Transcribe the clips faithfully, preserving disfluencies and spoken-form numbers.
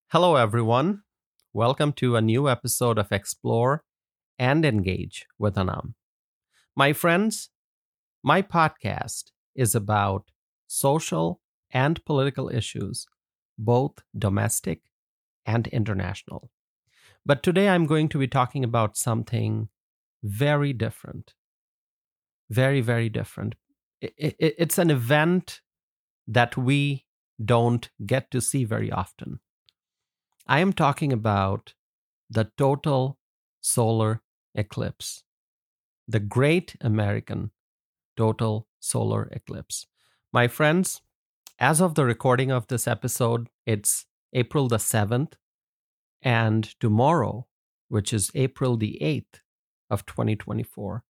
Hello, everyone. Welcome to a new episode of Explore and Engage with Anam. My friends, my podcast is about social and political issues, both domestic and international. But today I'm going to be talking about something very different. Very, very different. I- I- It's an event that we don't get to see very often. I am talking about the total solar eclipse, the Great American Total Solar Eclipse. My friends, as of the recording of this episode, it's April the seventh, and tomorrow, which is April the eighth of twenty twenty-four,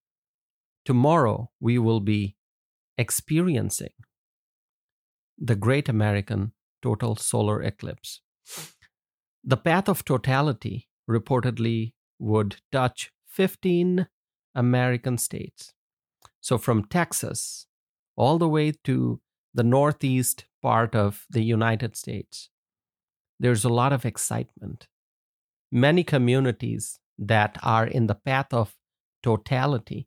tomorrow we will be experiencing the Great American Total Solar Eclipse. The path of totality reportedly would touch fifteen American states. So from Texas all the way to the northeast part of the United States, there's a lot of excitement. Many communities that are in the path of totality,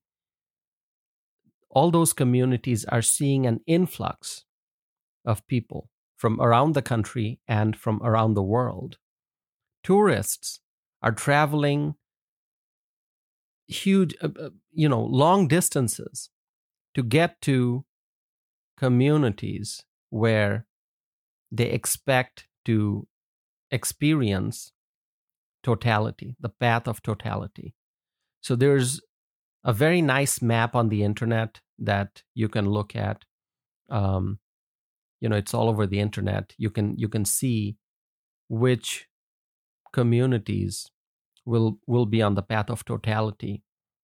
all those communities are seeing an influx of people from around the country and from around the world. Tourists are traveling huge, uh, uh, you know, long distances to get to communities where they expect to experience totality, the path of totality. So there's a very nice map on the internet that you can look at. Um, you know, it's all over the internet. You can you can see which communities will will be on the path of totality.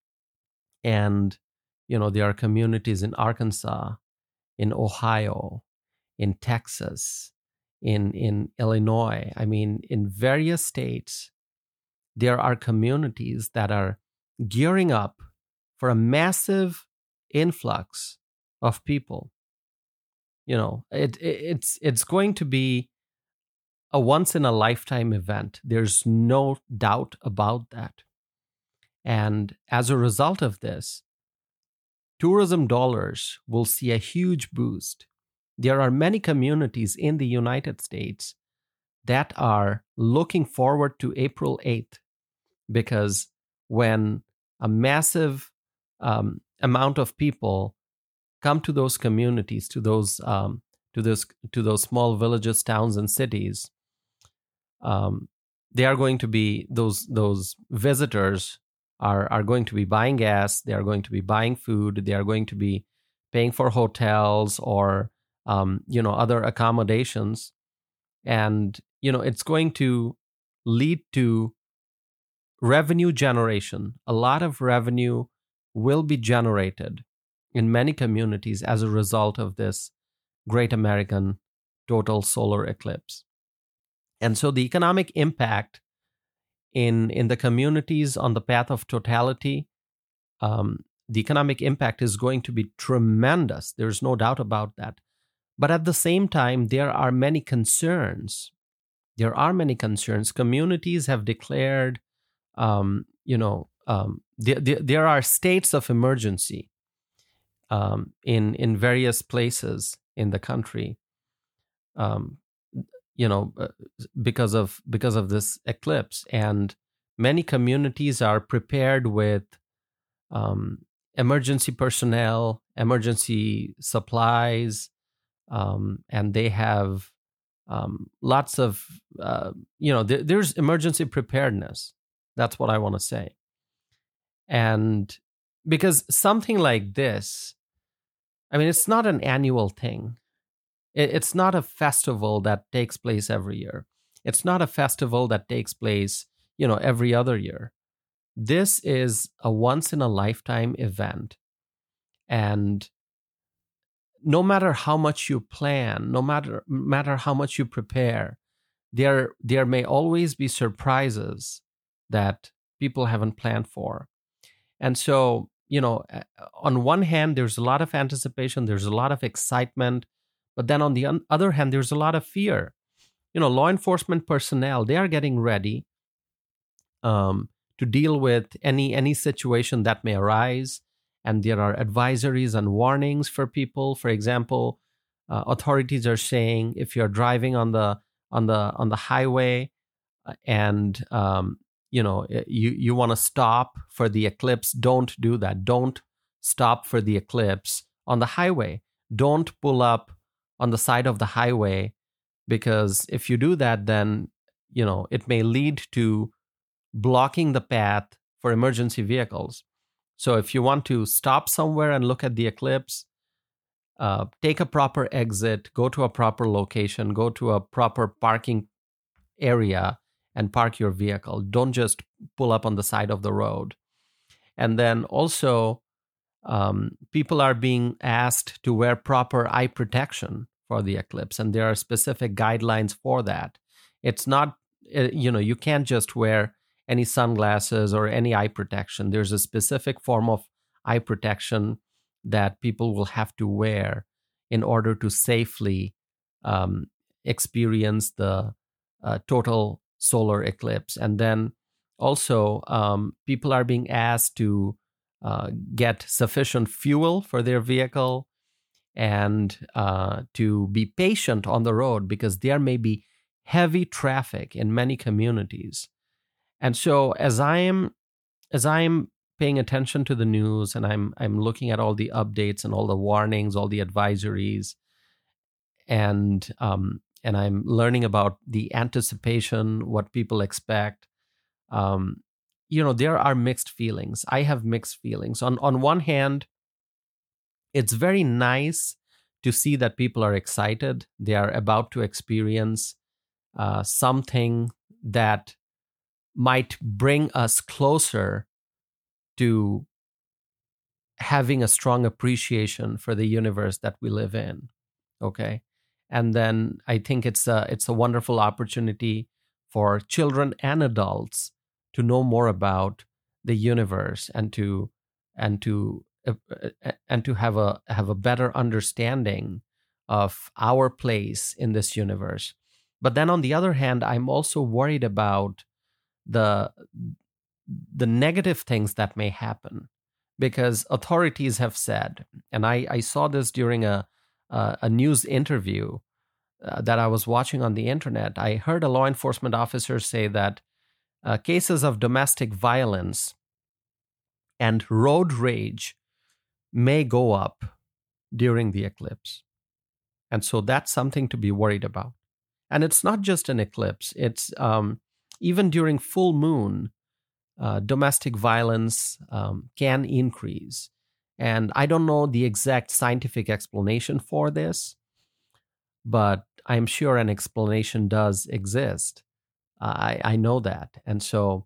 And you know, there are communities in Arkansas, in Ohio, in Texas, in in Illinois. I mean, in various states, there are communities that are gearing up for a massive influx of people. You know, it, it it's it's going to be a once in a lifetime event. There's no doubt about that. And as a result of this, tourism dollars will see a huge boost. There are many communities in the United States that are looking forward to April eighth because when a massive um, amount of people come to those communities, to those um, to those to those small villages, towns, and cities, um, they are going to be those those visitors are are going to be buying gas. They are going to be buying food. They are going to be paying for hotels or um, you know other accommodations, and you know it's going to lead to revenue generation. A lot of revenue will be generated in many communities as a result of this Great American Total Solar Eclipse. And so the economic impact in, in the communities on the path of totality, um, the economic impact is going to be tremendous. There's no doubt about that. But at the same time, there are many concerns. There are many concerns. Communities have declared, um, you know, um, there, there, there are states of emergency um, in in various places in the country. Um, you know, uh, because of because of this eclipse, and many communities are prepared with um, emergency personnel, emergency supplies, um, and they have um, lots of uh, you know there, there's emergency preparedness. That's what I want to say. And because something like this, I mean, it's not an annual thing. It's not a festival that takes place every year. It's not a festival that takes place, you know, every other year. This is a once in a lifetime event. And no matter how much you plan, no matter matter how much you prepare, there there may always be surprises that people haven't planned for. And so, you know, on one hand, there's a lot of anticipation, there's a lot of excitement, but then on the other hand, there's a lot of fear you know, law enforcement personnel, they are getting ready um, to deal with any any situation that may arise. And there are advisories and warnings for people. For example, uh, authorities are saying if you're driving on the on the on the highway uh, and um, you know you you want to stop for the eclipse, don't do that. Don't stop for the eclipse on the highway. Don't pull up on the side of the highway, because if you do that, then you know it may lead to blocking the path for emergency vehicles. So if you want to stop somewhere and look at the eclipse, uh, take a proper exit, go to a proper location, go to a proper parking area and park your vehicle. Don't just pull up on the side of the road. And then also, um, people are being asked to wear proper eye protection for the eclipse, and there are specific guidelines for that. It's not, uh, you know, you can't just wear any sunglasses or any eye protection. There's a specific form of eye protection that people will have to wear in order to safely um, experience the uh, total solar eclipse. And then also, um, people are being asked to uh, get sufficient fuel for their vehicle and uh, to be patient on the road, because there may be heavy traffic in many communities. And so as I am as I am paying attention to the news, and I'm I'm looking at all the updates and all the warnings, all the advisories, and um, and I'm learning about the anticipation, what people expect. Um, you know, there are mixed feelings. I have mixed feelings. On on one hand, it's very nice to see that people are excited. They are about to experience uh, something that might bring us closer to having a strong appreciation for the universe that we live in. Okay. And then I think it's a, it's a wonderful opportunity for children and adults to know more about the universe and to and to uh, uh, and to have a have a better understanding of our place in this universe. But then on the other hand, I'm also worried about the the negative things that may happen, because authorities have said, and I, I saw this during a a, a news interview uh, that I was watching on the internet. I heard a law enforcement officer say that uh, cases of domestic violence and road rage may go up during the eclipse. And so that's something to be worried about. And it's not just an eclipse, it's um, even during full moon, uh, domestic violence um, can increase. And I don't know the exact scientific explanation for this, but I'm sure an explanation does exist. I, I know that. And so,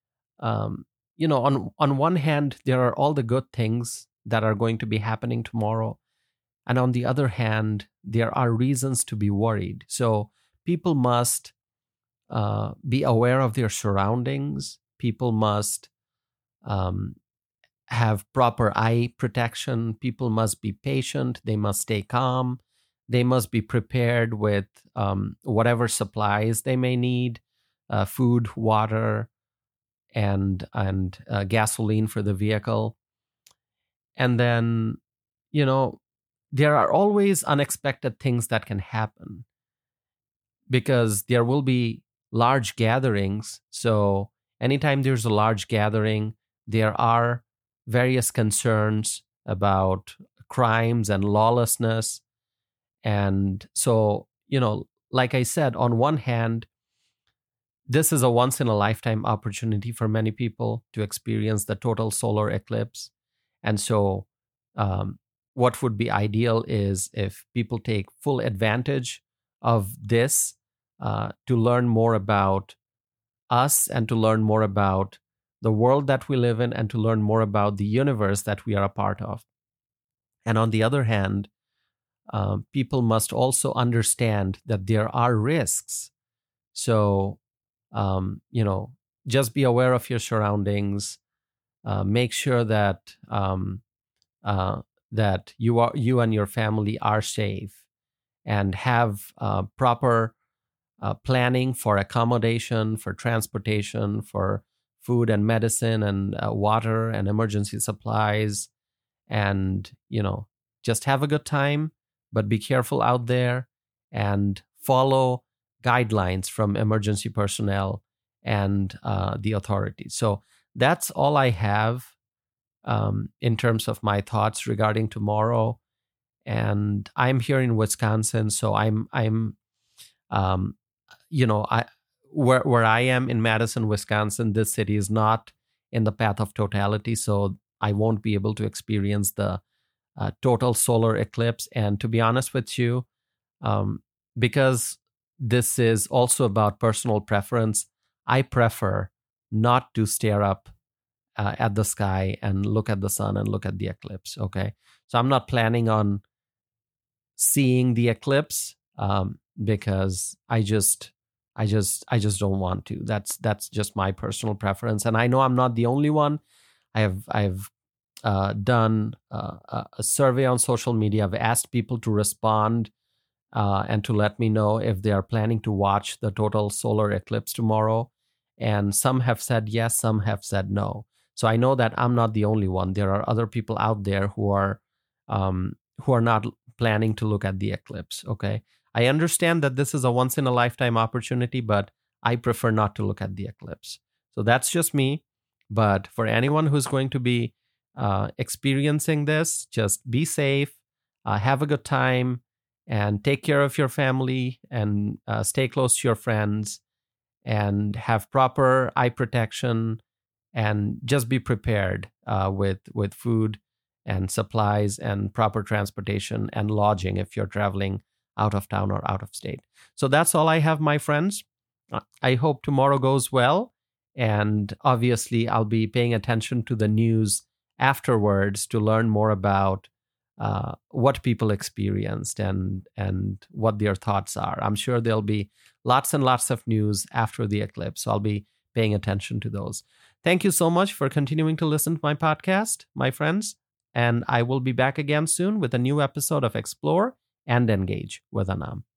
um, you know, on, on one hand, there are all the good things that are going to be happening tomorrow. And on the other hand, there are reasons to be worried. So people must uh, be aware of their surroundings. People must um, have proper eye protection. People must be patient. They must stay calm. They must be prepared with um, whatever supplies they may need, uh, food, water, and and uh, gasoline for the vehicle. And then, you know, there are always unexpected things that can happen, because there will be large gatherings. So anytime there's a large gathering, there are various concerns about crimes and lawlessness. And so, you know, like I said, on one hand, this is a once in a lifetime opportunity for many people to experience the total solar eclipse. And so, um, what would be ideal is if people take full advantage of this uh, to learn more about us and to learn more about the world that we live in and to learn more about the universe that we are a part of. And on the other hand, um, people must also understand that there are risks. So, um, you know, just be aware of your surroundings. Uh, make sure that um, uh, that you are you and your family are safe, and have uh, proper uh, planning for accommodation, for transportation, for food and medicine and uh, water and emergency supplies. And, you know, just have a good time, but be careful out there and follow guidelines from emergency personnel and uh, the authorities. So that's all I have um, in terms of my thoughts regarding tomorrow. And I'm here in Wisconsin, so I'm I'm um, you know I where where I am in Madison, Wisconsin. This city is not in the path of totality, so I won't be able to experience the uh, total solar eclipse. And to be honest with you, um, because this is also about personal preference, I prefer not to stare up uh, at the sky and look at the sun and look at the eclipse. Okay, so I'm not planning on seeing the eclipse um, because I just, I just, I just don't want to. That's that's just my personal preference, and I know I'm not the only one. I have I've uh, done uh, a survey on social media. I've asked people to respond uh, and to let me know if they are planning to watch the total solar eclipse tomorrow. And some have said yes, some have said no. So I know that I'm not the only one. There are other people out there who are um, who are not planning to look at the eclipse. Okay, I understand that this is a once in a lifetime opportunity, but I prefer not to look at the eclipse. So that's just me. But for anyone who's going to be uh, experiencing this, just be safe, uh, have a good time, and take care of your family, and uh, stay close to your friends, and have proper eye protection, and just be prepared uh, with with food and supplies and proper transportation and lodging if you're traveling out of town or out of state. So that's all I have, my friends. I hope tomorrow goes well. And obviously, I'll be paying attention to the news afterwards to learn more about uh, what people experienced and and what their thoughts are. I'm sure there'll be lots and lots of news after the eclipse, so I'll be paying attention to those. Thank you so much for continuing to listen to my podcast, my friends. And I will be back again soon with a new episode of Explore and Engage with Anam.